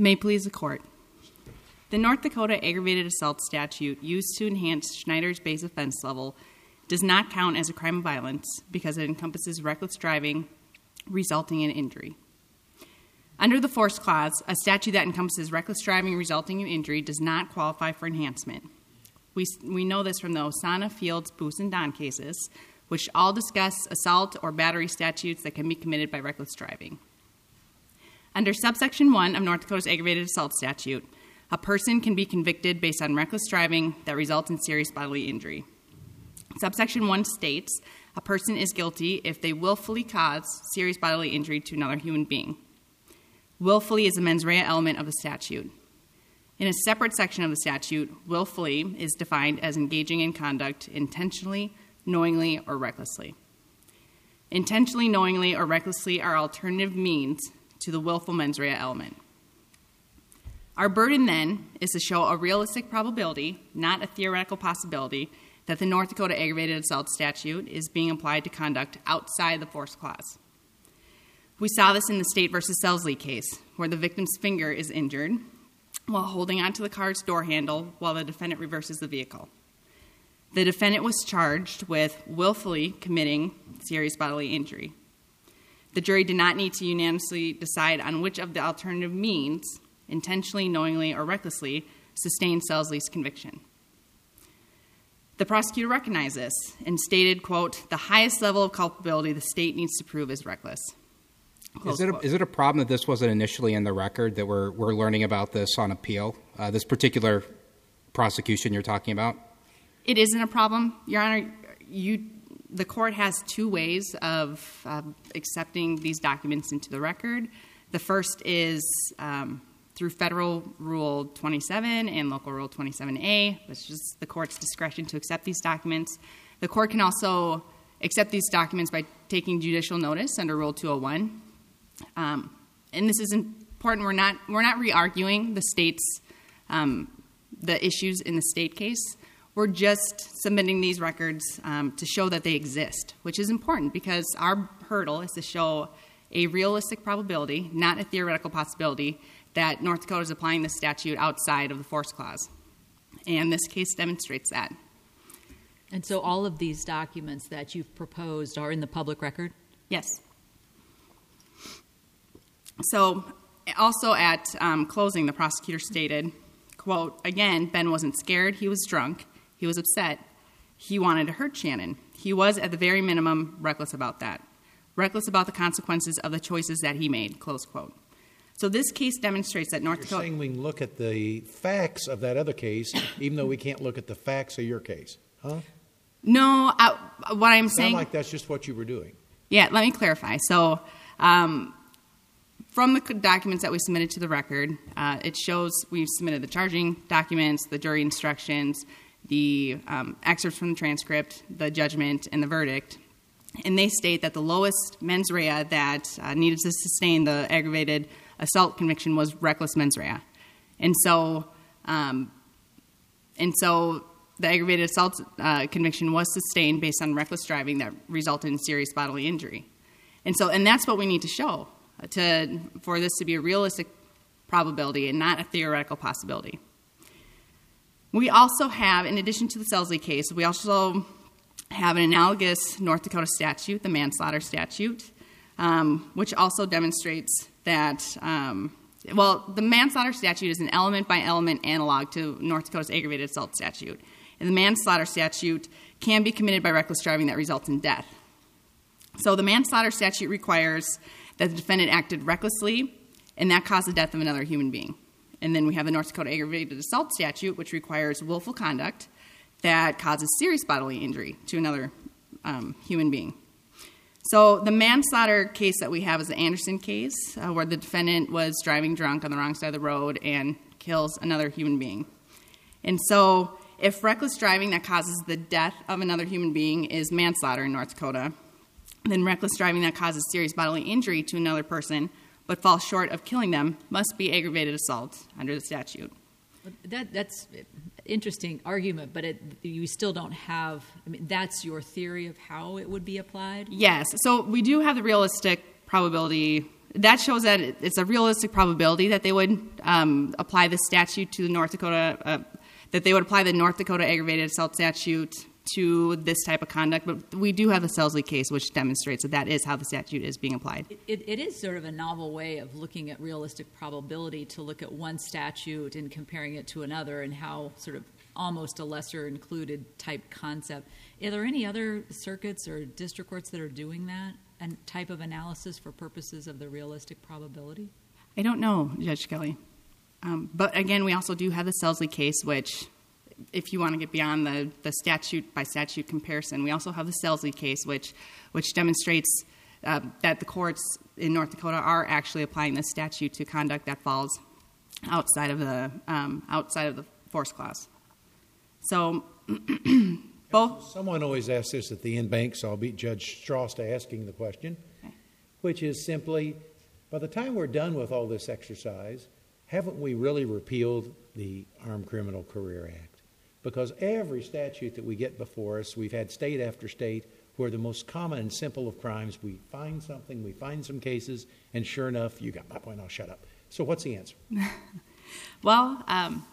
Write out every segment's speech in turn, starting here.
May it please the Court. The North Dakota aggravated assault statute used to enhance Schneider's base offense level does not count as a crime of violence because it encompasses reckless driving resulting in injury. Under the Force Clause, a statute that encompasses reckless driving resulting in injury does not qualify for enhancement. We know this from the Osana, Fields, Boos, and Don cases, which all discuss assault or battery statutes that can be committed by reckless driving. Under subsection 1 of North Dakota's aggravated assault statute, a person can be convicted based on reckless driving that results in serious bodily injury. Subsection 1 states a person is guilty if they willfully cause serious bodily injury to another human being. Willfully is a mens rea element of the statute. In a separate section of the statute, willfully is defined as engaging in conduct intentionally, knowingly, or recklessly. Intentionally, knowingly, or recklessly are alternative means to the willful mens rea element. Our burden, then, is to show a realistic probability, not a theoretical possibility, that the North Dakota aggravated assault statute is being applied to conduct outside the Force Clause. We saw this in the State v. Selsley case, where the victim's finger is injured while holding onto the car's door handle while the defendant reverses the vehicle. The defendant was charged with willfully committing serious bodily injury. The jury did not need to unanimously decide on which of the alternative means, intentionally, knowingly, or recklessly, sustained Selsley's conviction. The prosecutor recognized this and stated, quote, the highest level of culpability the state needs to prove is reckless. Is it a problem that this wasn't initially in the record, that we're learning about this on appeal, this particular prosecution you're talking about? It isn't a problem, Your Honor. The court has two ways of accepting these documents into the record. The first is through Federal Rule 27 and Local Rule 27A, which is the court's discretion to accept these documents. The court can also accept these documents by taking judicial notice under Rule 201. And this is important. We're not re-arguing the state's the issues in the state case. We're just submitting these records to show that they exist, which is important because our hurdle is to show a realistic probability, not a theoretical possibility, that North Dakota is applying the statute outside of the Force Clause. And this case demonstrates that. And so all of these documents that you've proposed are in the public record? Yes. So also at closing, the prosecutor stated, quote, again, Ben wasn't scared. He was drunk. He was upset. He wanted to hurt Shannon. He was, at the very minimum, reckless about that. Reckless about the consequences of the choices that he made, close quote. So this case demonstrates that North Dakota... You're saying we can look at the facts of that other case, even though we can't look at the facts of your case, huh? No, what I'm saying... Sound like that's just what you were doing. Yeah, let me clarify. So from the documents that we submitted to the record, it shows we've submitted the charging documents, the jury instructions, the excerpts from the transcript, the judgment, and the verdict. And they state that the lowest mens rea that needed to sustain the aggravated assault conviction was reckless mens rea. And so the aggravated assault conviction was sustained based on reckless driving that resulted in serious bodily injury. And that's what we need to show for this to be a realistic probability and not a theoretical possibility. We also have, in addition to the Selsley case, we also have an analogous North Dakota statute, the manslaughter statute, which also demonstrates that, the manslaughter statute is an element-by-element analog to North Dakota's aggravated assault statute. And the manslaughter statute can be committed by reckless driving that results in death. So the manslaughter statute requires that the defendant acted recklessly, and that caused the death of another human being. And then we have the North Dakota aggravated assault statute, which requires willful conduct that causes serious bodily injury to another human being. So the manslaughter case that we have is the Anderson case, where the defendant was driving drunk on the wrong side of the road and kills another human being. And so if reckless driving that causes the death of another human being is manslaughter in North Dakota, then reckless driving that causes serious bodily injury to another person but falls short of killing them must be aggravated assault under the statute. That's an interesting argument, but you still don't have, that's your theory of how it would be applied? Yes. So we do have the realistic probability, that shows that it's a realistic probability that they would apply the statute to the North Dakota, that they would apply the North Dakota aggravated assault statute to this type of conduct. But we do have the Selsley case, which demonstrates that that is how the statute is being applied. It is sort of a novel way of looking at realistic probability to look at one statute and comparing it to another and how sort of almost a lesser included type concept. Are there any other circuits or district courts that are doing that and type of analysis for purposes of the realistic probability? I don't know, Judge Kelly. But again, we also do have the Selsley case, which, if you want to get beyond the statute by statute comparison, we also have the Selsley case, which demonstrates that the courts in North Dakota are actually applying this statute to conduct that falls outside of the force clause. So both. Someone always asks this at the end bank, so I'll beat Judge Strauss to asking the question, which is simply, by the time we're done with all this exercise, haven't we really repealed the Armed Criminal Career Act? Because every statute that we get before us, we've had state after state where the most common and simple of crimes, we find something, we find some cases, and sure enough, you got my point, I'll shut up. So what's the answer? Well,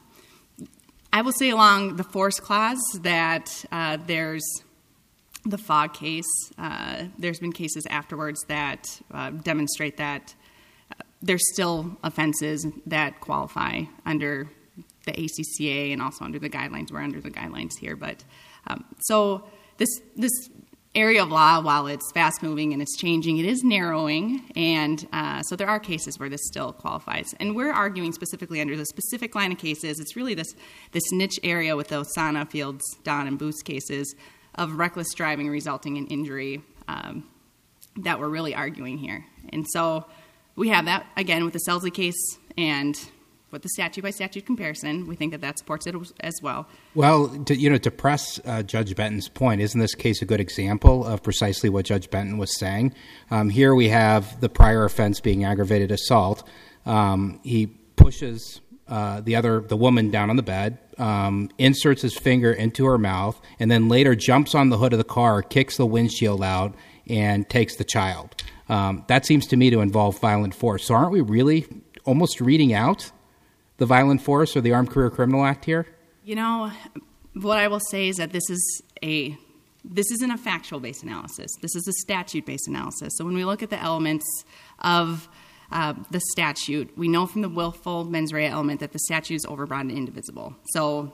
I will say along the force clause that there's the Fogg case. There's been cases afterwards that demonstrate that there's still offenses that qualify under the ACCA and also under the guidelines. We're under the guidelines here. But so this area of law, while it's fast-moving and it's changing, it is narrowing. And so there are cases where this still qualifies. And we're arguing specifically under the specific line of cases. It's really this niche area with the Osana, Fields, Don, and Booth cases of reckless driving resulting in injury that we're really arguing here. And so we have that, again, with the Selsley case and with the statute-by-statute comparison. We think that supports it as well. Well, to press Judge Benton's point, isn't this case a good example of precisely what Judge Benton was saying? Here we have the prior offense being aggravated assault. He pushes the woman down on the bed, inserts his finger into her mouth, and then later jumps on the hood of the car, kicks the windshield out, and takes the child. That seems to me to involve violent force. So aren't we really almost reading out the violent force or the Armed Career Criminal Act here? You know, what I will say is that this isn't a factual-based analysis. This is a statute-based analysis. So when we look at the elements of the statute, we know from the willful mens rea element that the statute is overbroad and indivisible. So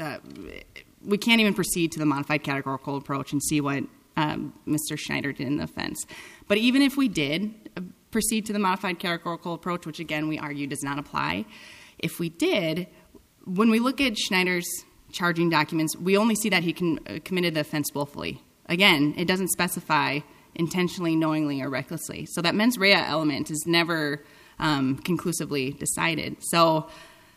we can't even proceed to the modified categorical approach and see what Mr. Schneider did in the offense. But even if we did proceed to the modified categorical approach, which again we argue does not apply, if we did, when we look at Schneider's charging documents, we only see that he committed the offense willfully. Again, it doesn't specify intentionally, knowingly, or recklessly. So that mens rea element is never conclusively decided. So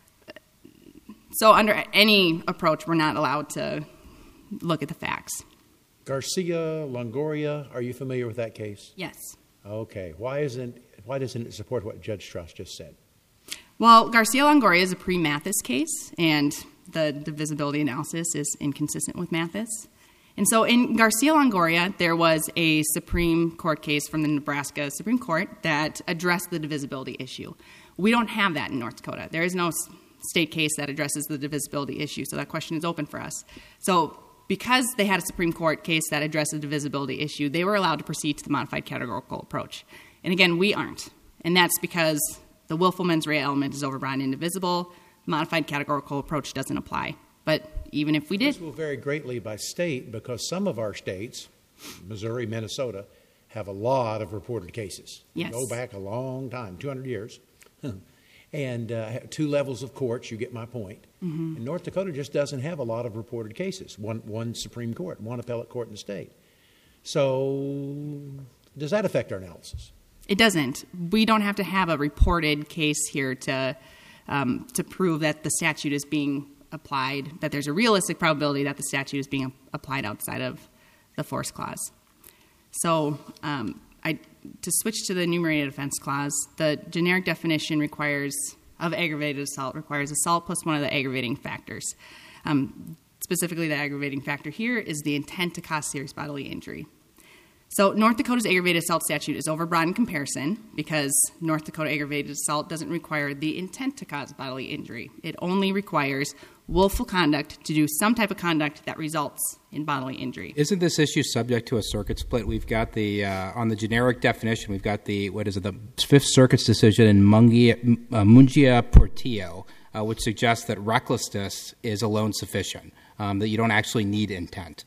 under any approach, we're not allowed to look at the facts. Garcia, Longoria, are you familiar with that case? Yes. Okay. Why doesn't it support what Judge Strauss just said? Well, Garcia-Longoria is a pre-Mathis case, and the divisibility analysis is inconsistent with Mathis. And so in Garcia-Longoria, there was a Supreme Court case from the Nebraska Supreme Court that addressed the divisibility issue. We don't have that in North Dakota. There is no state case that addresses the divisibility issue, so that question is open for us. So because they had a Supreme Court case that addressed the divisibility issue, they were allowed to proceed to the modified categorical approach. And again, we aren't. And that's because the willful mens rea element is overbroad and indivisible. Modified categorical approach doesn't apply. But even if we did... This will vary greatly by state because some of our states, Missouri, Minnesota, have a lot of reported cases. Yes. Go back a long time, 200 years. And 2 levels of courts, you get my point. Mm-hmm. And North Dakota just doesn't have a lot of reported cases. One Supreme Court, one appellate court in the state. So does that affect our analysis? It doesn't. We don't have to have a reported case here to prove that the statute is being applied, that there's a realistic probability that the statute is being applied outside of the force clause. So to switch to the enumerated offense clause, the generic definition of aggravated assault requires assault plus one of the aggravating factors. Specifically, the aggravating factor here is the intent to cause serious bodily injury. So North Dakota's aggravated assault statute is overbroad in comparison because North Dakota aggravated assault doesn't require the intent to cause bodily injury. It only requires willful conduct to do some type of conduct that results in bodily injury. Isn't this issue subject to a circuit split? We've got the, on the generic definition, we've got the Fifth Circuit's decision in Mungia Portillo, which suggests that recklessness is alone sufficient, that you don't actually need intent.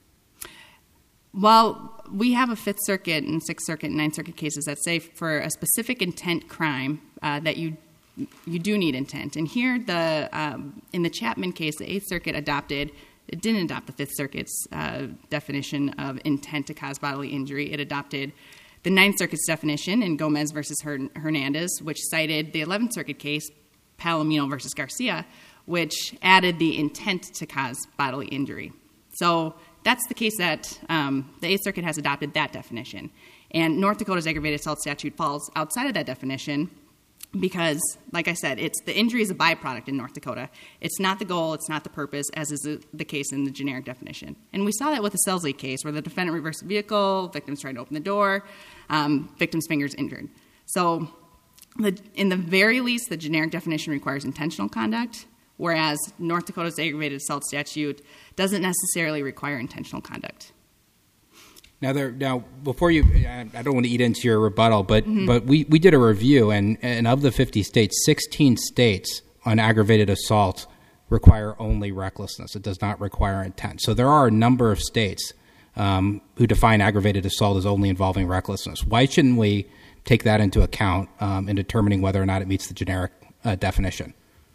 Well, we have a Fifth Circuit and Sixth Circuit and Ninth Circuit cases that say for a specific intent crime that you do need intent. And here, in the Chapman case, the Eighth Circuit didn't adopt the Fifth Circuit's definition of intent to cause bodily injury. It adopted the Ninth Circuit's definition in Gomez versus Hernandez, which cited the 11th Circuit case, Palomino versus Garcia, which added the intent to cause bodily injury. So that's the case that the Eighth Circuit has adopted that definition. And North Dakota's aggravated assault statute falls outside of that definition because, like I said, the injury is a byproduct in North Dakota. It's not the goal, it's not the purpose, as is the case in the generic definition. And we saw that with the Selsley case, where the defendant reversed the vehicle, victim's trying to open the door, victim's finger's injured. So in the very least, the generic definition requires intentional conduct, whereas North Dakota's aggravated assault statute doesn't necessarily require intentional conduct. Now, before you, I don't want to eat into your rebuttal, but we did a review, and of the 50 states, 16 states on aggravated assault require only recklessness. It does not require intent. So there are a number of states who define aggravated assault as only involving recklessness. Why shouldn't we take that into account in determining whether or not it meets the generic definition?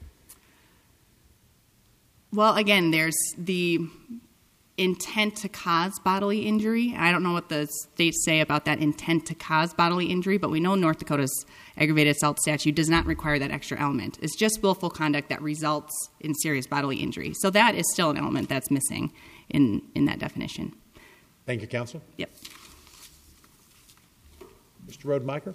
Well, again, there's the intent to cause bodily injury. I don't know what the states say about that intent to cause bodily injury, but we know North Dakota's aggravated assault statute does not require that extra element. It's just willful conduct that results in serious bodily injury. So that is still an element that's missing in that definition. Thank you, counsel. Yep. Mr. Rodemaker?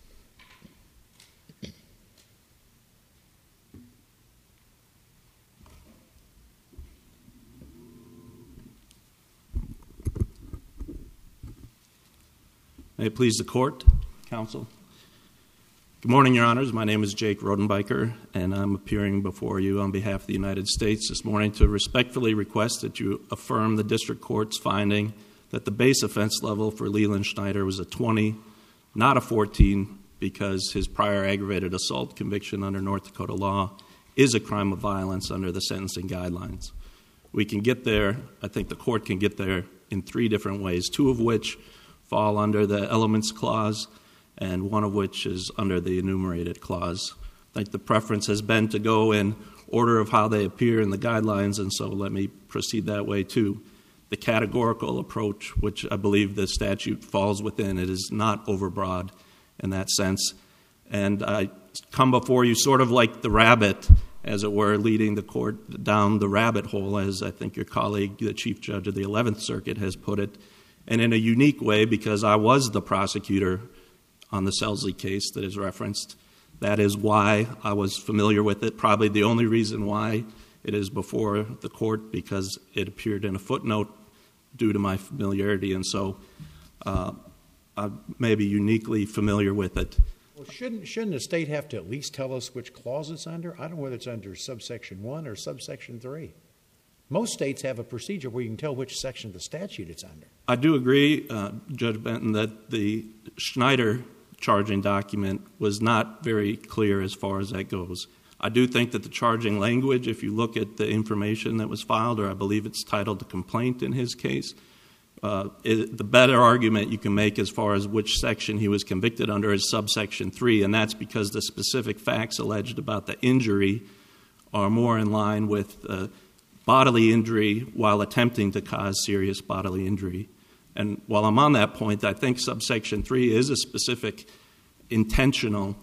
May it please the court, counsel. Good morning, Your Honors. My name is Jake Rodenbiker, and I'm appearing before you on behalf of the United States this morning to respectfully request that you affirm the district court's finding that the base offense level for Leland Schneider was a 20, not a 14, because his prior aggravated assault conviction under North Dakota law is a crime of violence under the sentencing guidelines. We can get there, I think the court can get there in three different ways, two of which fall under the elements clause, and one of which is under the enumerated clause. I think the preference has been to go in order of how they appear in the guidelines, and so let me proceed that way too. The categorical approach, which I believe the statute falls within, it is not overbroad in that sense. And I come before you sort of like the rabbit, as it were, leading the court down the rabbit hole, as I think your colleague, the Chief Judge of the 11th Circuit, has put it. And in a unique way, because I was the prosecutor on the Selsley case that is referenced, that is why I was familiar with it, probably the only reason why it is before the court, because it appeared in a footnote due to my familiarity, and so I may be uniquely familiar with it. Well, shouldn't the state have to at least tell us which clause it's under? I don't know whether it's under subsection 1 or subsection 3. Most states have a procedure where you can tell which section of the statute it's under. I do agree, Judge Benton, that the Schneider charging document was not very clear as far as that goes. I do think that the charging language, if you look at the information that was filed, or I believe it's titled the complaint in his case, the better argument you can make as far as which section he was convicted under is subsection 3, and that's because the specific facts alleged about the injury are more in line with bodily injury while attempting to cause serious bodily injury. And while I'm on that point, I think subsection 3 is a specific intentionally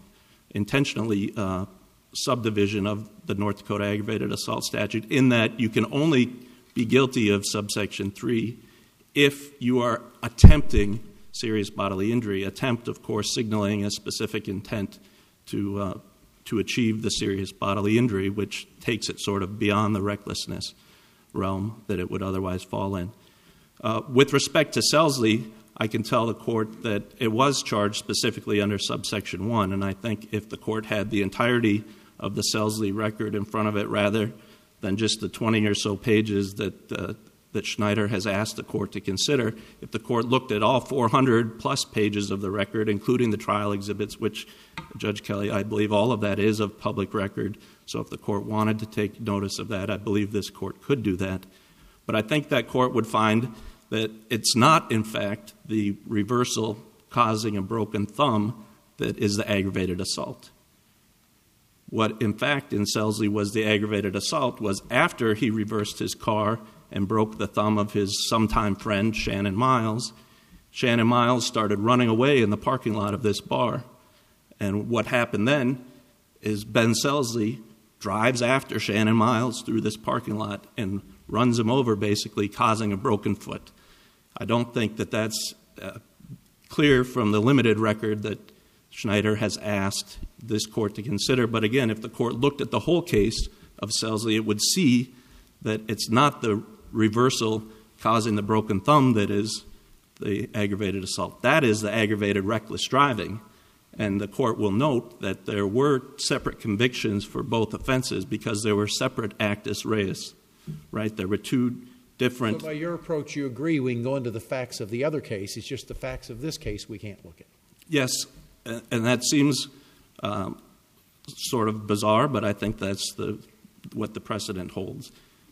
subdivision of the North Dakota aggravated assault statute, in that you can only be guilty of subsection 3 if you are attempting serious bodily injury. Attempt, of course, signaling a specific intent to achieve the serious bodily injury, which takes it sort of beyond the recklessness realm that it would otherwise fall in. With respect to Selsley, I can tell the court that it was charged specifically under subsection 1, and I think if the court had the entirety of the Selsley record in front of it rather than just the 20 or so pages that Schneider has asked the court to consider, if the court looked at all 400 plus pages of the record, including the trial exhibits, which, Judge Kelly, I believe all of that is of public record, so if the court wanted to take notice of that, I believe this court could do that. But I think that court would find that it's not, in fact, the reversal causing a broken thumb that is the aggravated assault. What, in fact, in Selsley was the aggravated assault was after he reversed his car and broke the thumb of his sometime friend, Shannon Miles. Shannon Miles started running away in the parking lot of this bar. And what happened then is Ben Selsley drives after Shannon Miles through this parking lot and runs him over, basically causing a broken foot. I don't think that that's clear from the limited record that Schneider has asked this court to consider. But again, if the court looked at the whole case of Selsley, it would see that it's not the reversal causing the broken thumb that is the aggravated assault. That is the aggravated reckless driving. And the court will note that there were separate convictions for both offenses because there were separate actus reus, right? There were two different... So by your approach, you agree we can go into the facts of the other case. It's just the facts of this case we can't look at. Yes, and that seems sort of bizarre, but I think that's what the precedent holds.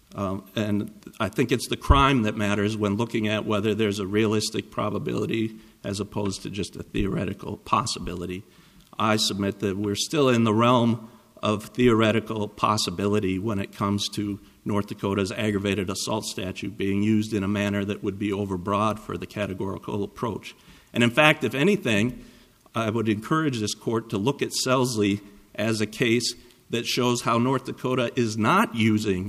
And I think it's the crime that matters when looking at whether there's a realistic probability as opposed to just a theoretical possibility. I submit that we're still in the realm of theoretical possibility when it comes to North Dakota's aggravated assault statute being used in a manner that would be overbroad for the categorical approach. And in fact, if anything, I would encourage this court to look at Selsley as a case that shows how North Dakota is not using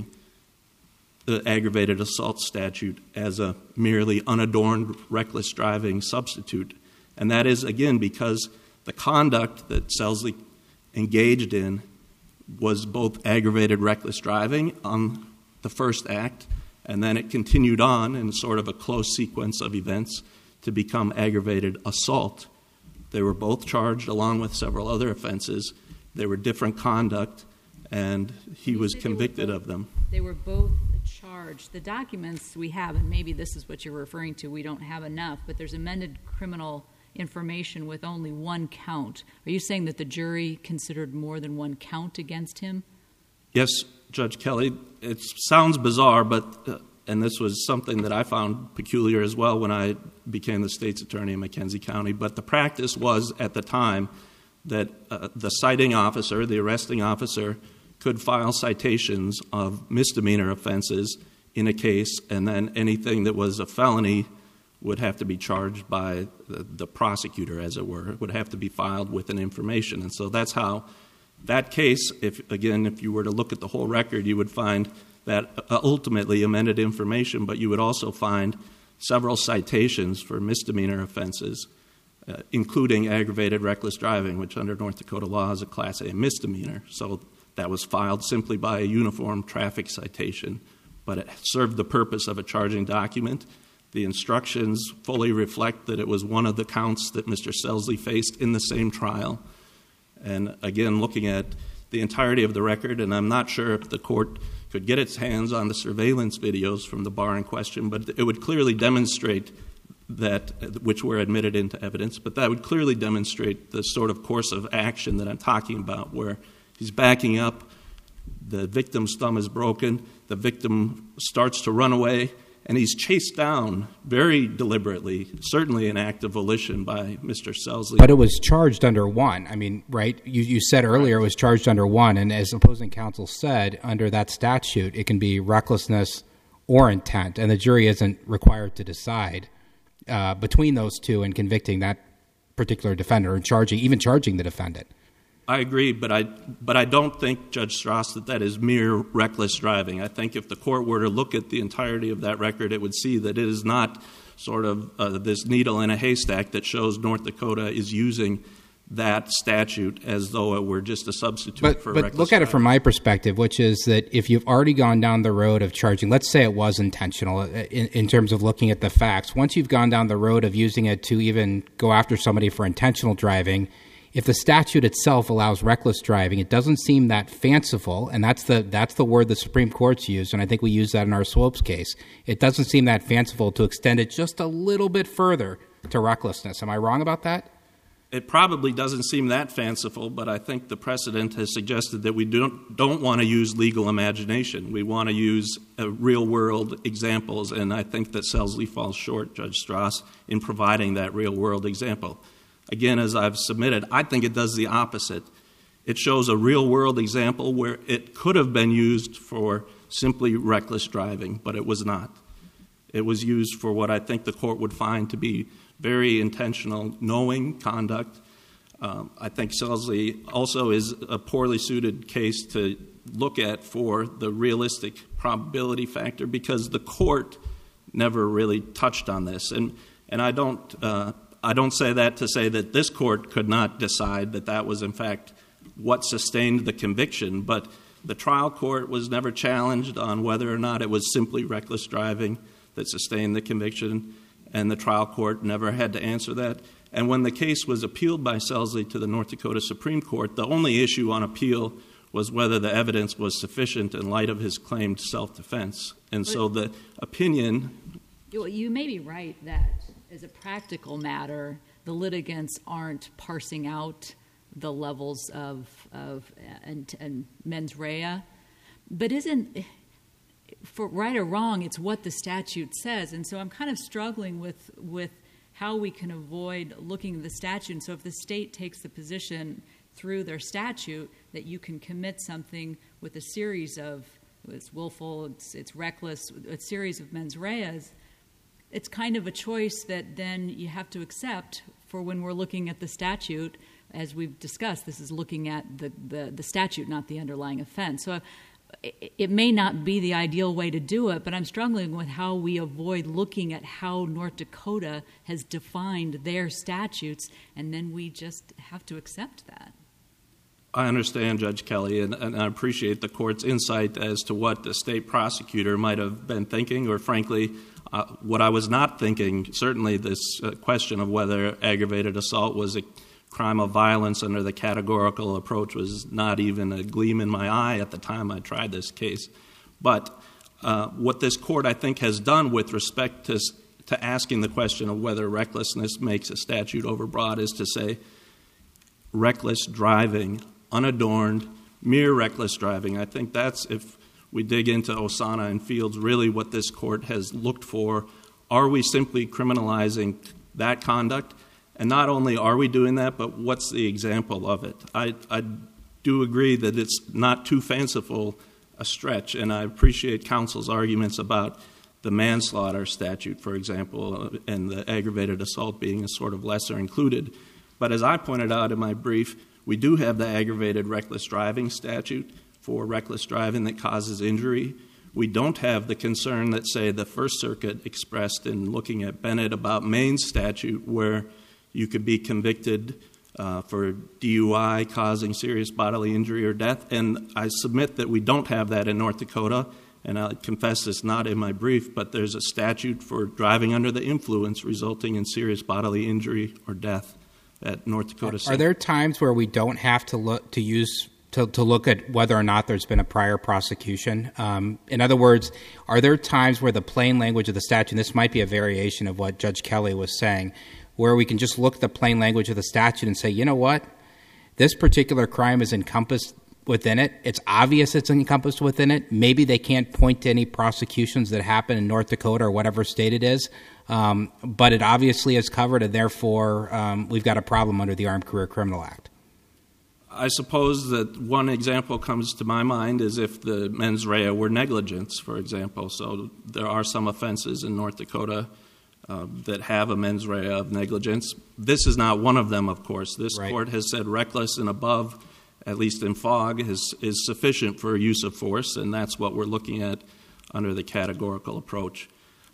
the aggravated assault statute as a merely unadorned reckless driving substitute. And that is, again, because the conduct that Selsley engaged in was both aggravated reckless driving on the first act, and then it continued on in sort of a close sequence of events to become aggravated assault. They were both charged along with several other offenses. They were different conduct, and he was convicted of them. They were both charged. The documents we have, and maybe this is what you're referring to, we don't have enough, but there's amended criminal information with only one count. Are you saying that the jury considered more than one count against him? Yes, Judge Kelly. It sounds bizarre, but and this was something that I found peculiar as well when I became the state's attorney in McKenzie County, but the practice was at the time that the citing officer, the arresting officer, could file citations of misdemeanor offenses in a case, and then anything that was a felony would have to be charged by the prosecutor, as it were. It would have to be filed with an information. And so that's how that case, if you were to look at the whole record, you would find that ultimately amended information, but you would also find several citations for misdemeanor offenses, including aggravated reckless driving, which under North Dakota law is a Class A misdemeanor. So that was filed simply by a uniform traffic citation, but it served the purpose of a charging document. The instructions fully reflect that it was one of the counts that Mr. Selsley faced in the same trial. And again, looking at the entirety of the record, and I'm not sure if the court could get its hands on the surveillance videos from the bar in question, but it would clearly demonstrate that, which were admitted into evidence, but that would clearly demonstrate the sort of course of action that I'm talking about, where he's backing up, the victim's thumb is broken, the victim starts to run away, and he's chased down very deliberately, certainly an act of volition by Mr. Selsley. But it was charged under one. I mean, right? You said earlier it was charged under one, and as opposing counsel said, under that statute, it can be recklessness or intent, and the jury isn't required to decide between those two in convicting that particular defendant or even charging the defendant. I agree, but I don't think, Judge Strauss, that is mere reckless driving. I think if the court were to look at the entirety of that record, it would see that it is not sort of this needle in a haystack that shows North Dakota is using that statute as though it were just a substitute for reckless But look at it driving. from my perspective, which is that if you've already gone down the road of charging, let's say it was intentional in terms of looking at the facts, once you've gone down the road of using it to even go after somebody for intentional driving, if the statute itself allows reckless driving, it doesn't seem that fanciful, and that's the word the Supreme Court's used, and I think we use that in our Swopes case. It doesn't seem that fanciful to extend it just a little bit further to recklessness. Am I wrong about that? It probably doesn't seem that fanciful, but I think the precedent has suggested that we don't want to use legal imagination. We want to use real-world examples, and I think that Selsley falls short, Judge Strauss, in providing that real-world example. Again, as I've submitted, I think it does the opposite. It shows a real-world example where it could have been used for simply reckless driving, but it was not. It was used for what I think the court would find to be very intentional, knowing conduct. I think Selsley also is a poorly suited case to look at for the realistic probability factor because the court never really touched on this. And I don't say that to say that this court could not decide that that was in fact what sustained the conviction, but the trial court was never challenged on whether or not it was simply reckless driving that sustained the conviction, and the trial court never had to answer that. And when the case was appealed by Selsley to the North Dakota Supreme Court, the only issue on appeal was whether the evidence was sufficient in light of his claimed self-defense. And so the opinion... You may be right that, as a practical matter, the litigants aren't parsing out the levels of and mens rea, but isn't... For right or wrong, it's what the statute says. And so I'm kind of struggling with how we can avoid looking at the statute. And so if the state takes the position through their statute that you can commit something with a series of, it's willful, it's reckless, a series of mens reas, it's kind of a choice that then you have to accept for when we're looking at the statute. As we've discussed, this is looking at the statute, not the underlying offense. So it may not be the ideal way to do it, but I'm struggling with how we avoid looking at how North Dakota has defined their statutes, and then we just have to accept that. I understand, Judge Kelly, and I appreciate the court's insight as to what the state prosecutor might have been thinking, or frankly, what I was not thinking. Certainly this question of whether aggravated assault was a crime of violence under the categorical approach was not even a gleam in my eye at the time I tried this case. But what this court, I think, has done with respect to asking the question of whether recklessness makes a statute overbroad is to say reckless driving, unadorned, mere reckless driving. I think that's, if we dig into Osana and Fields, really what this court has looked for. Are we simply criminalizing that conduct? And not only are we doing that, but what's the example of it? I do agree that it's not too fanciful a stretch, and I appreciate counsel's arguments about the manslaughter statute, for example, and the aggravated assault being a sort of lesser included. But as I pointed out in my brief, we do have the aggravated reckless driving statute for reckless driving that causes injury. We don't have the concern that, say, the First Circuit expressed in looking at Bennett about Maine's statute, where you could be convicted for DUI causing serious bodily injury or death. And I submit that we don't have that in North Dakota. And I confess it's not in my brief, but there's a statute for driving under the influence resulting in serious bodily injury or death at North Dakota State. Are there times where we don't have to look to look at whether or not there's been a prior prosecution? In other words, are there times where the plain language of the statute, and this might be a variation of what Judge Kelly was saying, where we can just look at the plain language of the statute and say, you know what, this particular crime is encompassed within it. It's obvious it's encompassed within it. Maybe they can't point to any prosecutions that happen in North Dakota or whatever state it is, but it obviously is covered, and therefore we've got a problem under the Armed Career Criminal Act. I suppose that one example comes to my mind is if the mens rea were negligence, for example. So there are some offenses in North Dakota that have a mens rea of negligence. This is not one of them, of course. This court has said reckless and above, at least in FOG, is sufficient for use of force, and that's what we're looking at under the categorical approach.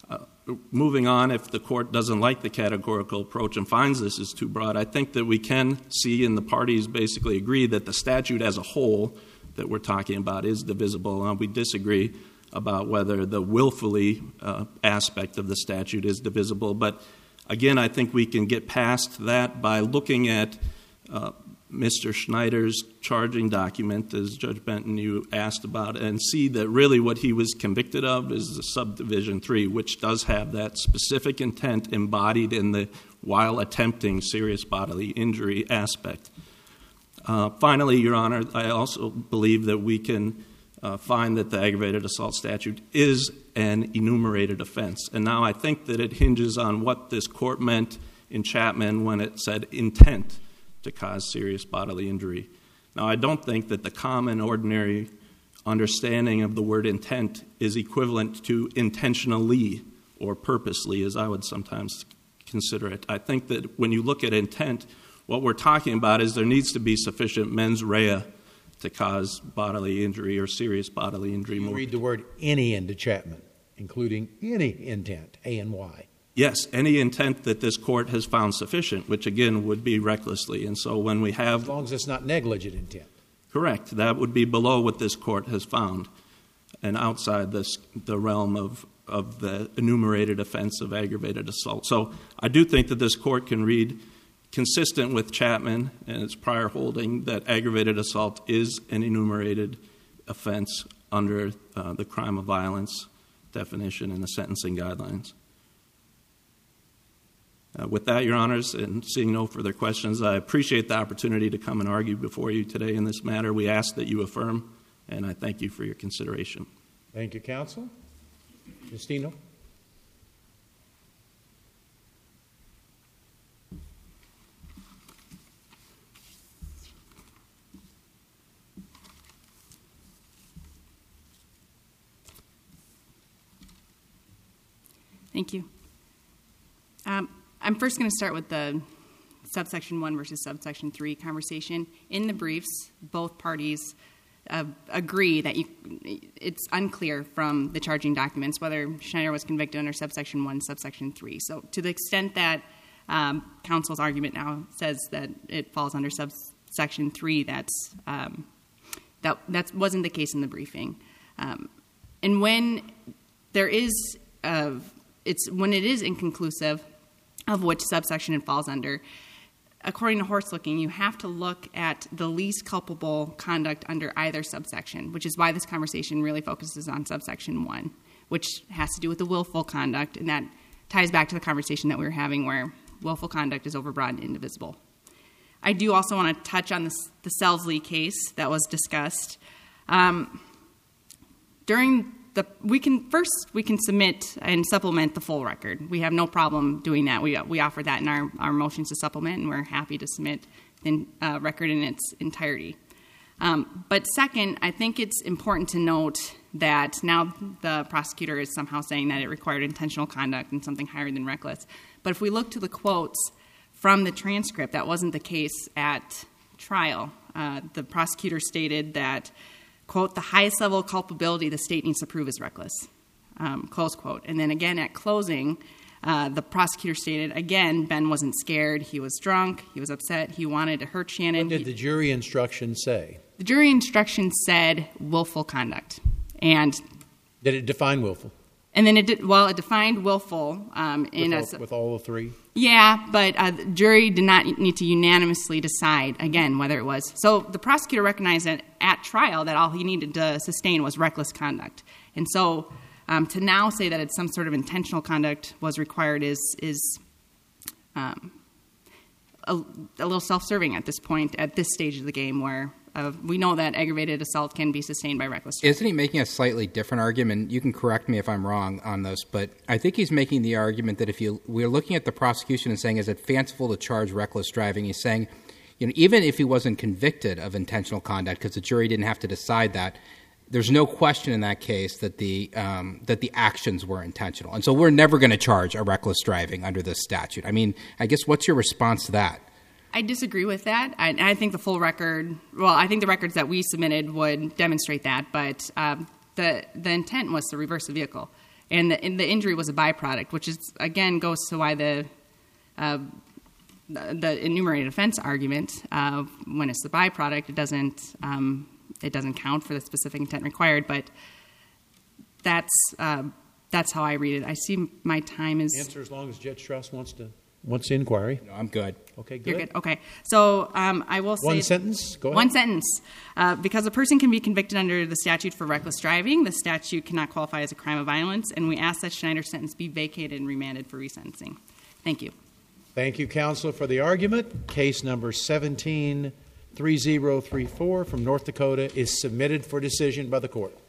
moving on, if the court doesn't like the categorical approach and finds this is too broad, I think that we can see, and the parties basically agree, that the statute as a whole that we're talking about is divisible. We disagree about whether the willfully aspect of the statute is divisible. But again, I think we can get past that by looking at Mr. Schneider's charging document, as Judge Benton, you asked about, and see that really what he was convicted of is the subdivision 3, which does have that specific intent embodied in the while attempting serious bodily injury aspect. Finally, Your Honor, I also believe that we can find that the aggravated assault statute is an enumerated offense. And now I think that it hinges on what this court meant in Chapman when it said intent to cause serious bodily injury. Now, I don't think that the common, ordinary understanding of the word intent is equivalent to intentionally or purposely, as I would sometimes consider it. I think that when you look at intent, what we're talking about is there needs to be sufficient mens rea to cause bodily injury or serious bodily injury. You read the word any into Chapman, including any intent, A-N-Y. Yes, any intent that this court has found sufficient, which again would be recklessly. And so when we have... As long as it's not negligent intent. Correct. That would be below what this court has found and outside the realm of the enumerated offense of aggravated assault. So I do think that this court can read consistent with Chapman and its prior holding that aggravated assault is an enumerated offense under the crime of violence definition in the sentencing guidelines. With that, Your Honors, and seeing no further questions, I appreciate the opportunity to come and argue before you today in this matter. We ask that you affirm, and I thank you for your consideration. Thank you, Counsel. Justino? Thank you. I'm first going to start with the subsection 1 versus subsection 3 conversation. In the briefs, both parties agree that it's unclear from the charging documents whether Schneider was convicted under subsection 1, subsection 3. So to the extent that counsel's argument now says that it falls under subsection 3, that wasn't the case in the briefing. And when there is when it is inconclusive of which subsection it falls under, according to Horslooking, you have to look at the least culpable conduct under either subsection, which is why this conversation really focuses on subsection 1, which has to do with the willful conduct, and that ties back to the conversation that we were having where willful conduct is overbroad and indivisible. I do also want to touch on the Selsley case that was discussed. We can submit and supplement the full record. We have no problem doing that. We offer that in our motions to supplement, and we're happy to submit the record in its entirety. But second, I think it's important to note that now the prosecutor is somehow saying that it required intentional conduct and something higher than reckless. But if we look to the quotes from the transcript, that wasn't the case at trial. The prosecutor stated that, quote, the highest level of culpability the state needs to prove is reckless, close quote. And then again at closing, the prosecutor stated, again, Ben wasn't scared. He was drunk. He was upset. He wanted to hurt Shannon. What did the jury instruction say? The jury instruction said willful conduct. And did it define willful? And then it defined willful. With all the three? Yeah, but the jury did not need to unanimously decide, again, whether it was. So the prosecutor recognized that at trial that all he needed to sustain was reckless conduct. And so to now say that it's some sort of intentional conduct was required is a little self-serving at this point, at this stage of the game, where we know that aggravated assault can be sustained by reckless driving. Isn't he making a slightly different argument? You can correct me if I'm wrong on this, but I think he's making the argument that we're looking at the prosecution and saying, is it fanciful to charge reckless driving? He's saying, even if he wasn't convicted of intentional conduct, because the jury didn't have to decide that, there's no question in that case that the actions were intentional. And so we're never going to charge a reckless driving under this statute. I mean, I guess what's your response to that? I disagree with that. I think the full record, I think the records that we submitted would demonstrate that, but the intent was to reverse the vehicle. and the injury was a byproduct, which is again goes to why the enumerated offense argument, when it's the byproduct, it doesn't count for the specific intent required. But that's how I read it. I see my time is. Answer as long as Judge Strauss wants the inquiry. No, I'm good. Okay, good. You're good. Okay. So I will say One sentence. Go ahead. One sentence. Because a person can be convicted under the statute for reckless driving, the statute cannot qualify as a crime of violence, and we ask that Schneider's sentence be vacated and remanded for resentencing. Thank you. Thank you, counsel, for the argument. Case number 173034 from North Dakota is submitted for decision by the court.